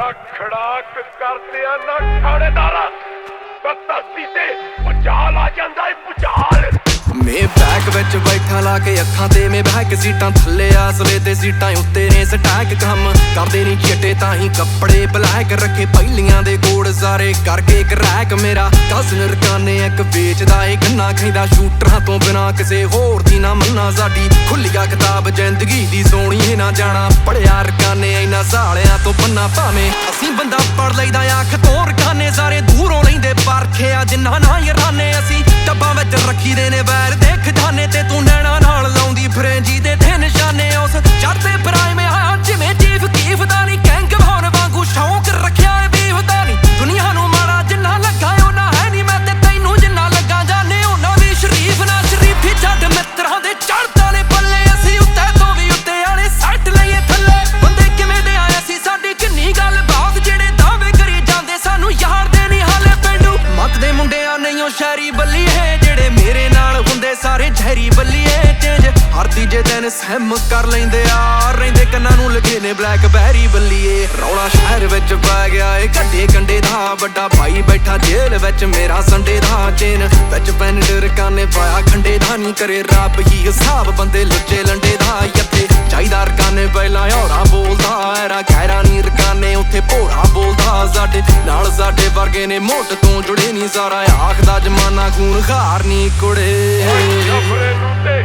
ਨਾ ਖੜਾਕ ਕਰਦੇ ਆ ਨਾ ਠਾਣੇਦਾਰਾ ਤਾਂ ਧਰਤੀ ਤੇ ਭੁਚਾਲ ਆ ਜਾਂਦਾ ਏ ਭੁਚਾਲ। ਮੈਂ ਬੈਕ ਵਿੱਚ ਬੈਠਾ ਲਾ ਕੇ ਅੱਖਾਂ ਤੇ ਮੈਂ ਬੈਕ ਸੀਟਾਂ ਥੱਲੇ ਆਸਲੇ ਤੇ ਸੀਟਾਂ ਉੱਤੇ ਨੇ ਸਟੈਕ ਕੰਮ ਕਰਦੇ ਨਹੀਂ ਚਿੱਟੇ ਤਾਂ ਹੀ ਕੱਪੜੇ ਬਲੈਕ ਰੱਖੇ ਪਹਿਲੀਆਂ ਦੇ ਕੋਡ ਸਾਰੇ ਕਰਕੇ ਇੱਕ ਰੈਕ ਮੇਰਾ ਕਜ਼ਨ ਰਕਾਨੇ ਇੱਕ ਵੇਚਦਾ ਏ ਗੰਨਾ ਖੈਂਦਾ ਸ਼ੂਟਰਾਂ ਤੋਂ ਬਿਨਾ ਕਿਸੇ ਹੋਰ ਦੀ ਨਾ ਮੰਨਾ ਸਾਡੀ ਖੁੱਲੀਆ ਕਿਤਾਬ ਜ਼ਿੰਦਗੀ ਦੀ ਸੋਹਣੀ ਨਾ ਜਾਣਾ ਪੜਿਆ ਰਕਾਨੇ ਇਹਨਾਂ ਸਾਲਿਆਂ ਤੋਂ ਪੰਨਾ ਭਾਵੇਂ ਅਸੀਂ ਬੰਦਾ ਪੜ ਲਈਦਾ ਅੱਖ ਤੋਂ ਰਕਾਨੇ ਸਾਰੇ ਦੂਰੋਂ ਲੈਂਦੇ ਪਰਖਿਆ ਜਿੰਨਾ ਨਾ ਯਾਰਾਨੇ ਅਸੀਂ ਡੱਬਾਂ ਵਿੱਚ ਰੱਖੀ ਦੇ ਨੇ ਵੈਰ ਦੇਖ ਜਾਨੇ ਤੇ ਤੂੰ ਨੈਣਾ ਨਾਲ ਲਾਉਂਦੀ ਫਰੈਂਜੀ ਦੇ ਤੇ ਨਿਸ਼ਾਨੇ ਉਸ ਚੜ੍ਹਦੇ ਪ੍ਰਾਈਮ ਆ ਜਿਵੇਂ ਚੀਫ ਕੀਫ ਦਾ ਨੀ ਗੈਂਗ ਭਾਉਣ ਵਾਂਗੂ ਸ਼ੌਂਕ ਰੱਖਿਆ ਏ ਬੀਫ ਦਾ ਨੀ ਦੁਨੀਆ ਨੂੰ ਮਾੜਾ ਜਿੰਨਾ ਲੱਗਾ ਉਹਨਾਂ ਹੈ ਨੀ ਮੈਂ ਤੇ ਤੈਨੂੰ ਜਿੰਨਾ ਲੱਗਾ ਜਾਨੇ ਉਹਨਾਂ ਵੀ ਸ਼ਰੀਫ ਨਾ ਸ਼ਰੀਫੀ ਛੱਡ ਮਿੱਤਰਾਂ ਦੇ ਚੜ੍ਹਦਾ ਨੇ ਪੱਲੇ ਅਸੀਂ ਉੱਤੇ ਤੋਂ ਵੀ ਉੱਤੇ ਵਾਲੇ ਸੱਟ ਲਈਏ ਥੱਲੇ ਬੰਦੇ ਕਿਵੇਂ ਦੇ ਆਏ ਸੀ ਸਾਡੀ ਕਿੰਨੀ ਗੱਲ ਬਾਤ ਜਿਹੜੇ ਦਾਅਵੇ ਕਰੀ ਜਾਂਦੇ ਸਾਨੂੰ ਯਾਰ ਦੇ ਨੀ ਹਾਲੇ ਪਿੰਡੂ ਮੱਤ ਦੇ ਮੁੰਡਿਆਂ ਨਹੀਂ ਉਹ ਸ਼ਹਿਰੀ ਬੱਲੀਏ ਜਿਹੜੇ ਮੇਰੇ ਨਾਲ ਹੁੰਦੇ ਸਾਰੇ ਜ਼ਹਿਰੀ ਬੱਲੀਏ ਚੇਂਜ ਹਰ ਤੀਜੇ ਦਿਨ ਸਹਿਮ ਕਰ ਲੈਂਦੇ ਆ ਰਹਿੰਦੇ ਕੰਨਾਂ ਨੂੰ ਲਗੇ ਨੇ ਬਲੈਕਬੈਰੀ ਬੱਲੀਏ ਰੌਲਾ ਸ਼ਹਿਰ ਵਿੱਚ ਪੈ ਗਿਆ ਏ ਘੱਟੇ ਕੰਡੇ ਦਾ ਵੱਡਾ ਭਾਈ ਬੈਠਾ ਜੇਲ੍ਹ ਵਿੱਚ ਮੇਰਾ ਸੰਡੇ ਦਾ ਚੇਨ ਵਿੱਚ ਪੈਨ ਰਕਾਨੇ ਪਾਇਆ ਖੰਡੇ ਦਾ ਨਹੀਂ ਕਰੇ ਰੱਬ ਹੀ ਹਿਸਾਬ ਬੰਦੇ ਲੁੱਚੇ ਲੰਡੇ ਦਾ ਇੱਥੇ ਚਾਹੀਦਾ ਰਕਾਨੇ ਪਹਿਲਾਂ ਔਰਾ ਬੋਲਦਾ ਐਰਾ ਗਹਿਰਾ ਨਹੀਂ ਰਕਾਨੇ ਉੱਥੇ ਭੋਰਾ ਬੋਲਦਾ ਸਾਡੇ ਨਾਲ ਸਾਡੇ ਵਰਗੇ ਨੇ ਮੋਟ ਤੋਂ ਜੁੜੇ ਨਹੀਂ ਸਾਰਾ ਆਖਦਾ ਜਮਾਨਾ ਖੂਨ ਖਾਰ ਨਹੀਂ ਕੁੜੇ ਜਫਰੇ ਨੂੰ ਤੇ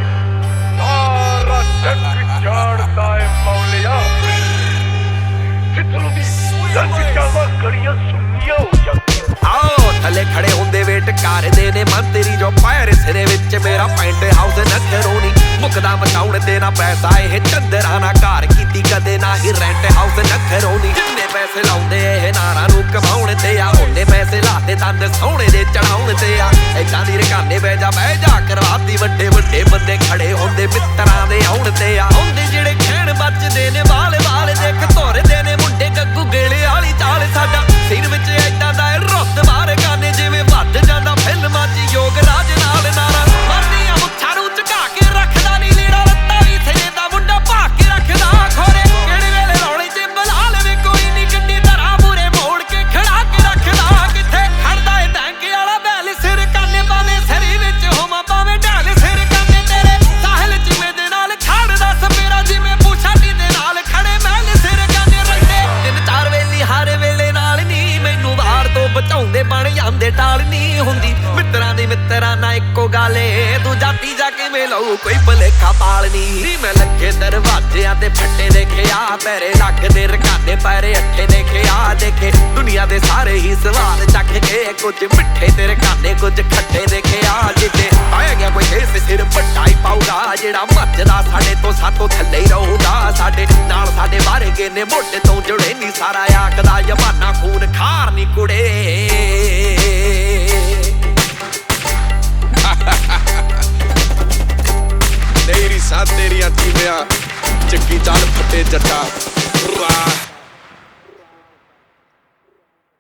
ਸਾਰਾ ਜੱਗ ਜਾਣਦਾ ਏ ਮੌਲਿਆ ਜਿੱਥੋਂ ਦੀ ਜੱਜਾਂ ਗੜੀਆਂ ਸੁਣੀਆਂ ਹੋ ਜਾਂਦੀਆਂ ਆਓ ਥੱਲੇ ਖੜੇ ਹੁੰਦੇ ਵੇਟ ਕਰਦੇ ਨੇ ਮੰਤਰੀ ਜੋ ਪੈਰ ਸਿਰੇ ਵਿੱਚ ਮੇਰਾ ਪੈਂਟ ਹਾਊਸ ਨਖਰੋਂ ਨੀ ਮੁੱਕਦਾ ਬਚਾਉਣ ਤੇ ਨਾ ਪੈਸਾ ਇਹ ਚੰਦਰਾਂ ਨਾ ਘਰ ਕੀਤੀ ਕਦੇ ਨਾ ਹੀ ਰੈਂਟ ਹਾਊਸ ਨਖਰੋਂ ਨੀ ਜਿੰਨੇ ਪੈਸੇ ਲਾਉਂਦੇ ਇਹ ਨਾਰਾਂ ਨੂੰ ਕਮਾਉਣ ਤੇ ਆ ਉਹਨੇ ਪੈਸੇ ਲਾਤੇ ਦੰਦ ਸੋਹਣੇ ਦੇ ਚੜਾਉਣ ਤੇ ਆ ਏਦਾਂ ਦੀ ਰਕਾਨੇ ਬਹਿ ਜਾ ਕਰਵਾਤੀ ਵੱਡੇ ਵੱਡੇ ਬੰਦੇ ਖੜੇ ਹੁੰਦੇ ਮਿੱਤਰਾਂ ਦੇ ਆਉਣ ਤੇ ਆ ਹੁੰਦੇ ਜਿਹੜੇ ਖੈਣ ਬਚਦੇ ਨੇ ਵਾਲੇ ਦੇਖ ਧੋਰਦੇ ਨੇ ਮੁੰਡੇ ਗੱਗੂ ਗੇਲੇ ਵਾਲੀ ਚਾਲ ਸਾਡਾ ਸਿਰ ਵਿੱਚ ਏਦਾਂ ਦਾ ਰੁੱਤ ਬਾਹਰ ਗਾਨੇ ਜਿਵੇਂ ਵੱਧ ਜਾਂਦਾ ਫਿਲਮਾਂ 'ਚ ਯੋਗ ਰਾਜ ਨਾਲ ਨਾਰਾ ਮਰਦੀਆਂ ਮੁੱਛਾਂ ਨੂੰ ਝੁਕਾ ਕੇ ਰੱਖਦਾ ਨੀ ਲੀੜਾ ਰੱਤਾ ਵੀ ਸਿਰੇ ਦਾ ਮੁੰਡਾ ਭਾ ਕੇ ਰੱਖਦਾ ਖੋਰੇ ਕਿਹੜੇ ਵੇਲੇ ਰੌਲੇ 'ਚ ਬੁਲਾ ਲਵੇ ਕੋਈ ਨੀ ਗੱਡੀ ਧਰਾ ਮੂਰੇ ਮੋੜ ਕੇ ਖੜਾ ਕੇ ਰੱਖਦਾ ਕਿੱਥੇ ਖੜਦਾ ਏ ਟੈਂਕ ਵਾਲਾ ਬੈਲ ਸਿਰ ਕਾਨੇ ਪਾਵੇਂ ਸਰੀ ਵਿੱਚ ਹੋਵਾਂ ਪਾਵੇਂ ਢਾਲ ਸਿਰ ਕਾਨੇ ਤੇਰੇ ਸਾਹਿਲ 'ਚ ਮੇਰੇ ਨਾਲ ਖੜਦਾ ਸਪੇਰਾ ਜਿਵੇਂ ਪੂਛਾਟੀ ਦੇ ਨਾਲ ਖੜੇ ਮਹਿਲ ਸਿਰ ਕਾਨੇ ਰੱਖਦੇ ਤਿੰਨ ਚਾਰ ਵੇਲੀ ਹਰ ਵੇਲੇ ਨਾਲ ਨੀ ਮੈਨੂੰ ਬਾਹਰ ਤੋਂ ਬਚਾਉਂਦੇ ਬਣ ਜਾਂਦੇ ਟਾਲ ਨੀ ਹੁੰਦੀ ਮਿੱਤਰਾਂ ਦੀ ਮਿੱਤਰਾਂ ਨਾਲ ਇੱਕੋ ਗੱਲ ਏ ਤੂੰ ਜਾਤੀ ਜਾ ਕੇ ਮਿਲੂ ਕੋਈ ਭਲੇਖਾ ਪਾਲਨੀ ਨੀ ਮੈਂ ਲੱਗੇ ਦਰਵਾਜ਼ਿਆਂ ਤੇ ਫੱਟੇ ਦੇਖਿਆ ਪੈਰੇ ਲੱਗਦੇ ਰਕਾਨੇ ਪੈਰੇ ਅੱਠੇ ਦੇਖਿਆ ਦੇਖੇ ਦੁਨੀਆ ਦੇ ਸਾਰੇ ਹੀ ਸਵਾਦ ਚੱਕ ਕੇ ਕੁਝ ਮਿੱਠੇ ਤੇ ਰਕਾਨੇ ਕੁਝ ਖੱਟੇ ਦੇਖਿਆ ਜਿੱਥੇ ਆਇਆ ਗਿਆ ਕੋਈ ਇਸ ਸਿਰ ਵੱਡਾ ਹੀ ਪਾਊਗਾ ਜਿਹੜਾ ਮੱਚਦਾ ਸਾਡੇ ਤੋਂ ਸਾਤੋਂ ਥੱਲੇ ਹੀ ਰਹੂਗਾ ਸਾਡੇ ਨਾਲ ਸਾਡੇ ਵਾਰਗੇ ਨੇ ਮੋਢੇ ਤੋਂ ਜੁੜੇ ਨੀ ਸਾਰਾ ਆਖਦਾ ਜਮਾਨਾ ਖੂਨ ਖਾਰ ਨੀ ਕੁੜੇ ਤੇਰੀ ਸਾਥ ਤੇਰੀਆਂ ਤੀਵਿਆਂ ਚੱਕੀ ਚੱਲ ਫੱਟੇ ਜੱਟਾ